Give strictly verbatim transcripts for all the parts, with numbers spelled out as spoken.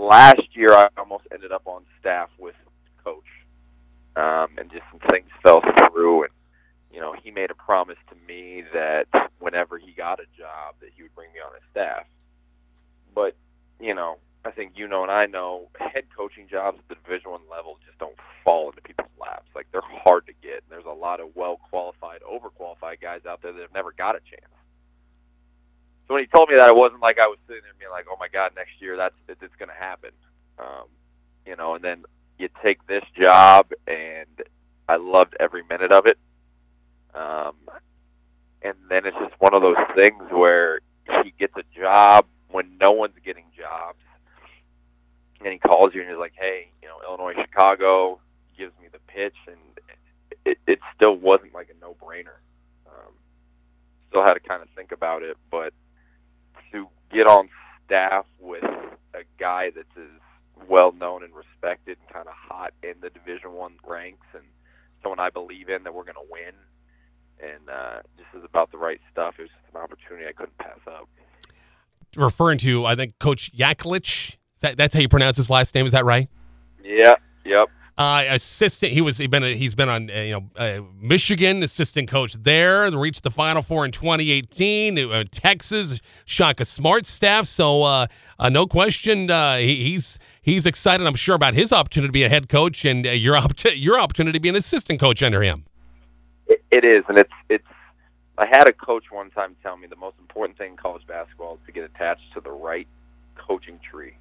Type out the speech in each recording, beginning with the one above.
last year I almost ended up on staff with Coach, um, and just some things fell through. And you know, he made a promise to me that whenever he got a job, that he would bring me on his staff. But you know, I think you know and I know, head coaching jobs at the Division One level just don't fall into people's laps. Like, they're hard to get. There's a lot of well-qualified, overqualified guys out there that have never got a chance. So when he told me that, it wasn't like I was sitting there being like, "Oh my God, next year that's it, it's going to happen." Um, you know, and then you take this job, and I loved every minute of it. Um, and then it's just one of those things where he gets a job when no one's getting jobs, and he calls you and he's like, "Hey, you know, Illinois, Chicago," gives me the pitch, and it, it still wasn't like a no-brainer. Um, still had to kind of think about it, but to get on staff with a guy that's as well-known and respected and kind of hot in the Division One ranks, and someone I believe in that we're going to win, and uh, just is about the right stuff. It was just an opportunity I couldn't pass up. Referring to, I think, Coach Yaklich. That, that's how you pronounce his last name. Is that right? Yeah. Yep. Uh, assistant. He was. He been. A, he's been on. Uh, you know, uh, Michigan assistant coach there. Reached the Final Four in twenty eighteen. Uh, Texas, Shaka Smart staff. So uh, uh, no question, uh, he, he's he's excited. I'm sure about his opportunity to be a head coach, and uh, your opp- your opportunity to be an assistant coach under him. It, it is, and it's it's. I had a coach one time tell me the most important thing in college basketball is to get attached to the right coaching tree,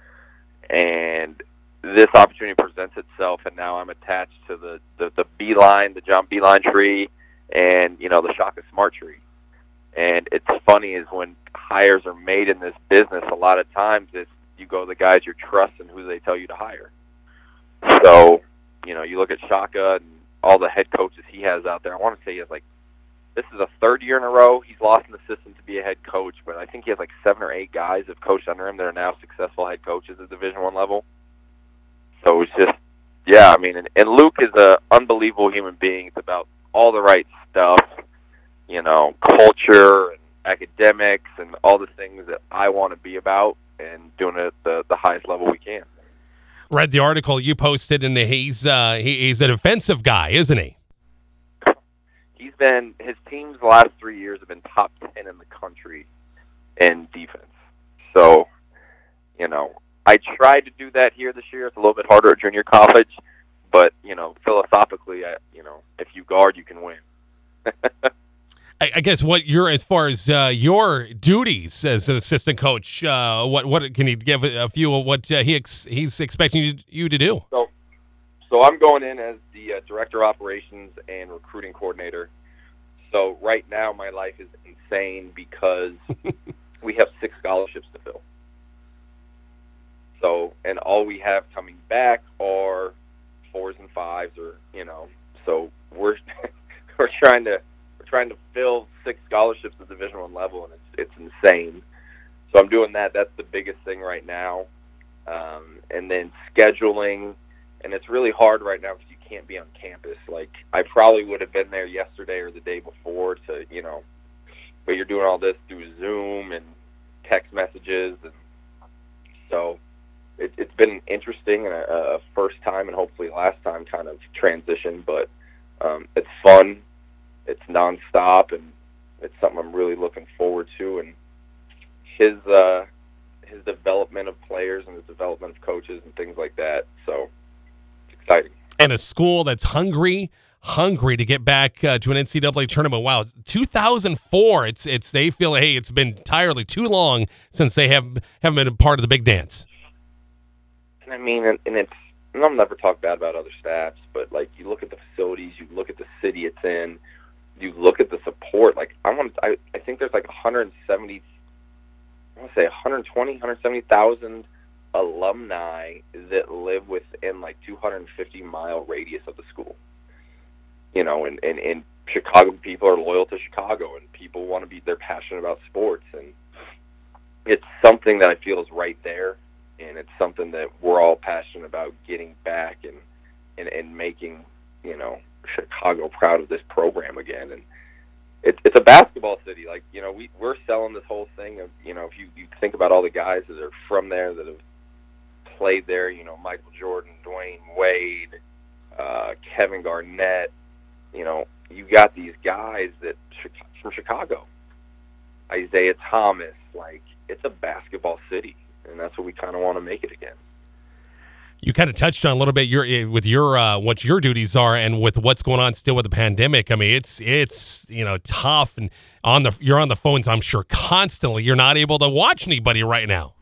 and this opportunity presents itself, and now I'm attached to the, the, the Beeline, the John Beeline tree, and, you know, the Shaka Smart tree. And it's funny is when hires are made in this business, a lot of times it's you go to the guys you trust and who they tell you to hire. So, you know, you look at Shaka and all the head coaches he has out there. I want to say he has, like, this is a third year in a row he's lost an assistant to be a head coach, but I think he has, like, seven or eight guys have coached under him that are now successful head coaches at Division One level. So it's just, yeah, I mean, and, and Luke is an unbelievable human being. It's about all the right stuff, you know, culture and academics and all the things that I want to be about, and doing it at the, the highest level we can. Read the article you posted, and he's uh, he, he's a defensive guy, isn't he? He's been, his teams the last three years have been top ten in the country in defense. So, you know, I tried to do that here this year. It's a little bit harder at junior college, but, you know, philosophically, I, you know, if you guard, you can win. I, I guess what you're, as far as uh, your duties as an assistant coach, uh, what what can you give a few of what uh, he ex, he's expecting you, you to do? So, so I'm going in as the uh, director of operations and recruiting coordinator. So right now my life is insane because we have six scholarships to fill. So, and all we have coming back are fours and fives, or, you know, so we're we're trying to we're trying to fill six scholarships at Division One level, and it's it's insane. So I'm doing that. That's the biggest thing right now, um, and then scheduling, and it's really hard right now because you can't be on campus. Like, I probably would have been there yesterday or the day before to, you know, but you're doing all this through Zoom and text messages, and so. It, it's been interesting and a, a first time and hopefully last time kind of transition, but um, it's fun, it's nonstop, and it's something I'm really looking forward to. And his uh, his development of players and his development of coaches and things like that. So it's exciting. And a school that's hungry, hungry to get back uh, to an N C double A tournament. Wow, two thousand four. It's it's they feel hey, it's been entirely too long since they have haven't been a part of the big dance. I mean, and, and it's, and I'll never talk bad about other staffs, but, like, you look at the facilities, you look at the city it's in, you look at the support. Like, I want, I, I think there's like one hundred seventy, I want to say one hundred twenty, one hundred seventy thousand alumni that live within like two hundred fifty mile radius of the school. You know, and, and, and Chicago people are loyal to Chicago, and people want to be, they're passionate about sports, and it's something that I feel is right there. And it's something that we're all passionate about getting back and, and, and making, you know, Chicago proud of this program again. And it's it's a basketball city. Like, you know, we, we're selling this whole thing of, you know, if you, you think about all the guys that are from there that have played there. You know, Michael Jordan, Dwayne Wade, uh, Kevin Garnett. You know, you got these guys that from Chicago. Isaiah Thomas. Like, it's a basketball city, and that's what we kind of want to make it again. You kind of touched on a little bit your with your uh, what your duties are, and with what's going on still with the pandemic. I mean, it's it's you know tough, and on the you're on the phones, I'm sure, constantly. You're not able to watch anybody right now.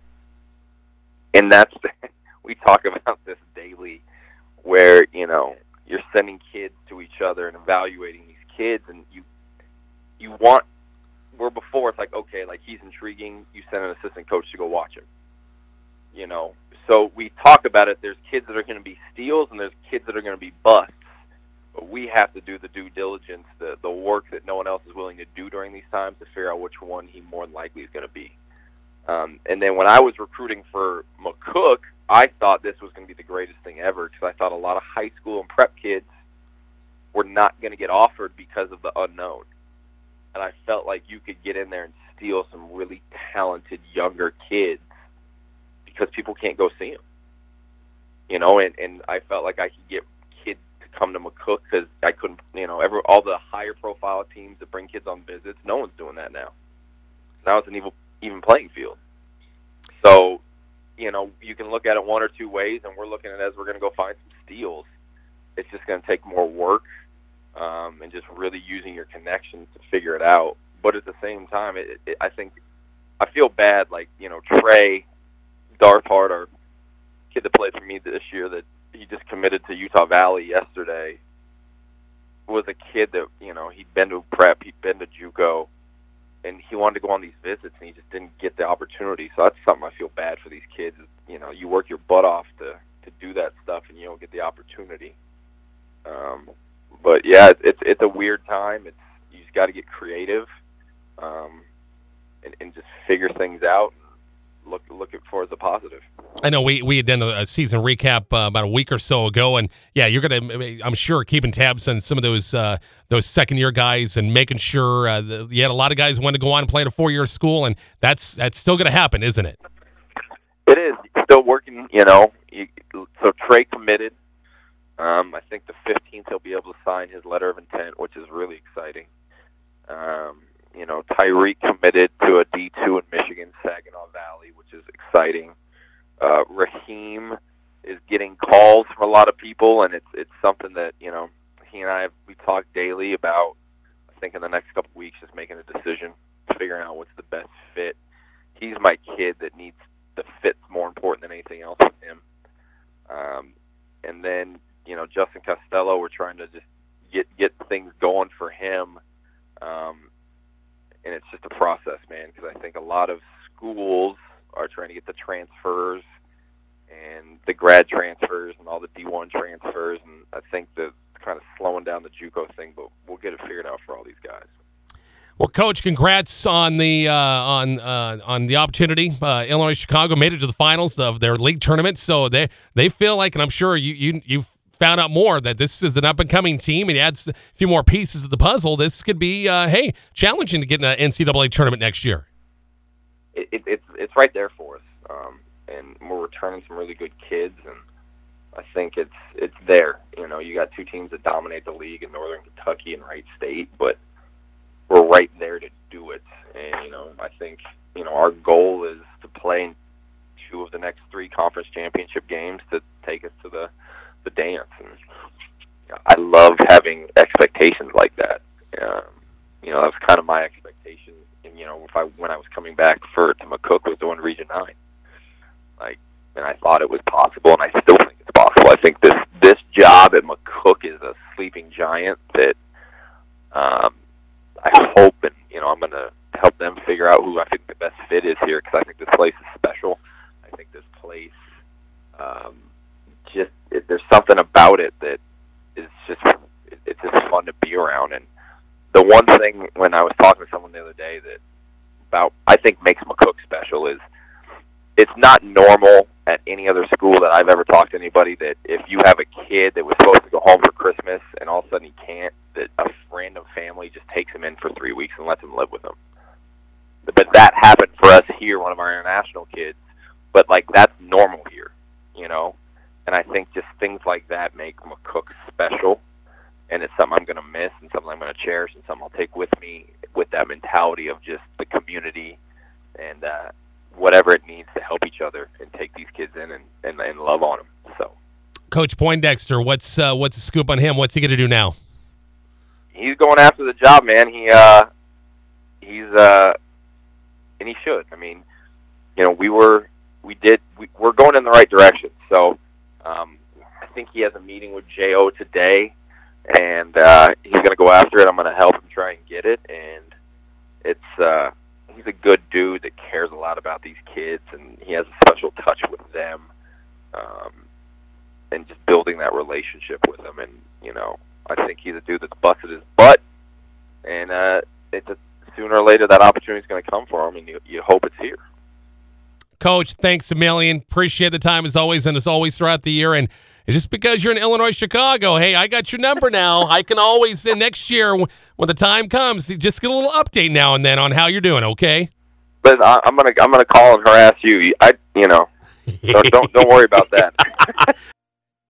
And that's we talk about this daily, where you know you're sending kids to each other and evaluating these kids, and you you want where before it's like, okay, like he's intriguing, you send an assistant coach to go watch him, you know. So we talk about it. There's kids that are going to be steals, and there's kids that are going to be busts. But we have to do the due diligence, the the work that no one else is willing to do during these times to figure out which one he more than likely is going to be. Um, and then when I was recruiting for McCook, I thought this was going to be the greatest thing ever, because I thought a lot of high school and prep kids were not going to get offered because of the unknown. And I felt like you could get in there and steal some really talented younger kids, because people can't go see them, you know, and, and I felt like I could get kids to come to McCook because I couldn't, you know, every, all the higher profile teams that bring kids on visits, no one's doing that now. Now it's an even, even playing field. So, you know, you can look at it one or two ways, and we're looking at it as we're going to go find some steals. It's just going to take more work um, and just really using your connections to figure it out. But at the same time, it, it, I think I feel bad, like, you know, Trey Darphart, our kid that played for me this year, that he just committed to Utah Valley yesterday, was a kid that, you know, he'd been to prep, he'd been to JUCO, and he wanted to go on these visits, and he just didn't get the opportunity. So that's something I feel bad for these kids. Is, you know, you work your butt off to, to do that stuff, and you don't get the opportunity. Um, but, yeah, it's it's a weird time. It's you just got to get creative um, and, and just figure things out. Look, look it for as a positive. I know we, we had done a season recap uh, about a week or so ago, and yeah, you're gonna, I'm sure, keeping tabs on some of those uh, those second year guys and making sure uh, the, you had a lot of guys who wanted to go on and play at a four year school, and that's that's still gonna happen, isn't it? It is. Still working, you know. You, so Trey committed. Um, I think the fifteenth he'll be able to sign his letter of intent, which is really exciting. Um, You know, Tyreek committed to a D two in Michigan, Saginaw Valley, which is exciting. Uh, Raheem is getting calls from a lot of people, and it's it's something that, you know, he and I, have, we talk daily about, I think in the next couple of weeks, just making a decision, figuring out what's the best fit. He's my kid that needs the fit's more important than anything else with him. Um, and then, you know, Justin Costello, we're trying to just get, get things going for him. Um, And it's just a process, man, because I think a lot of schools are trying to get the transfers and the grad transfers and all the D one transfers, and I think that kind of slowing down the JUCO thing, but we'll get it figured out for all these guys. Well, Coach, congrats on the uh, on uh, on the opportunity. Uh, Illinois Chicago made it to the finals of their league tournament, so they they feel like, and I'm sure you you you've found out more, that this is an up-and-coming team, and adds a few more pieces to the puzzle. This could be, uh, hey, challenging to get in the N C double A tournament next year. It, it, it's it's right there for us, um, and we're returning some really good kids, and I think it's it's there. You know, you got two teams that dominate the league in Northern Kentucky and Wright State, but we're right there to do it. And, you know, I think, you know, our goal is to play in two of the next three conference championship games to take us to the the dance, and you know, I love having expectations like that. Um, you know, that was kind of my expectation. And you know, if I when I was coming back for to McCook was doing Region Nine, like, and I thought it was possible, and I still think it's possible. I think this this job at McCook is a sleeping giant that um, I hope, and you know, I'm going to help them figure out who I think the best fit is here, because I think this place is special. I think this place. Um, Just it, there's something about it that is just it, it's just fun to be around. And the one thing when I was talking to someone the other day that about I think makes McCook special is it's not normal at any other school that I've ever talked to anybody that if you have a kid that was supposed to go home for Christmas and all of a sudden he can't, that a random family just takes him in for three weeks and lets him live with them. But that happened for us here, one of our international kids. But like that's normal here. you know. And I think just things like that make McCook special, and it's something I'm going to miss and something I'm going to cherish and something I'll take with me with that mentality of just the community and uh, whatever it needs to help each other and take these kids in and, and, and love on them. So, Coach Poindexter, what's uh, what's the scoop on him? What's he going to do now? He's going after the job, man. He uh, he's uh, and he should. I mean, you know, we were we did we, we're going in the right direction. So, um, I think he has a meeting with J O today, and uh, he's going to go after it. I'm going to help him try and get it, and it's uh, he's a good dude that cares a lot about these kids, and he has a special touch with them, um, and just building that relationship with them. And you know, I think he's a dude that's busted his butt, and uh, it's a, sooner or later that opportunity is going to come for him, and you, you hope it's here. Coach, thanks a million. Appreciate the time as always, and as always throughout the year. And just because you're in Illinois, Chicago, hey, I got your number now. I can always, uh, next year, when the time comes, just get a little update now and then on how you're doing, okay? But I, I'm gonna I'm gonna call and harass you. I you know, so don't don't worry about that.